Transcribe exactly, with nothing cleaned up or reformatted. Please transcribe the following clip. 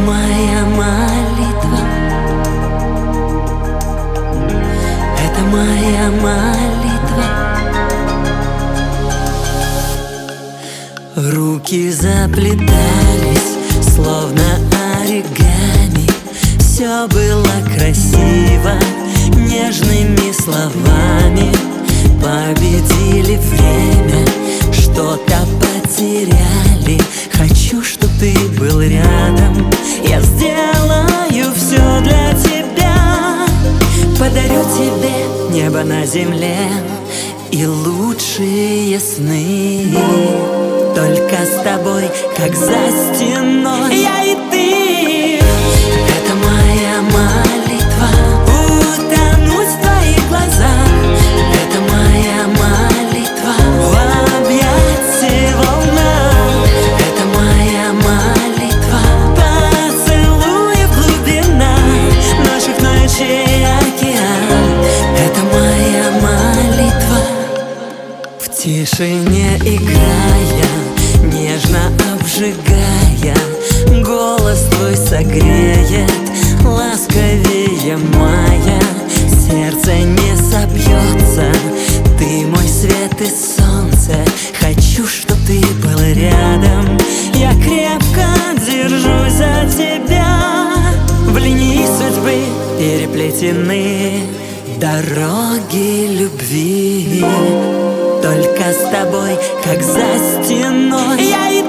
моя молитва, это моя молитва. Руки заплетались, словно оригами. Все было красиво, нежными словами. Победили время, что-то потеряли. Хочу, чтоб ты был рядом. Я сделаю все для тебя. Подарю тебе небо на земле и лучшие сны. Только с тобой, как за стеной, я и ты. Это моя молитва, утонуть в твоих глазах. Это моя молитва, в объятии волна. Это моя молитва, поцелуй в глубинах наших ночей океан. Это моя молитва, в тишине играя, нежно обжигая, голос твой согреет ласковее мая. Сердце не собьется, ты мой свет и солнце. Хочу, чтоб ты был рядом. Я крепко держусь за тебя. В линии судьбы переплетены дороги любви. Только с тобой, как за стеной, я и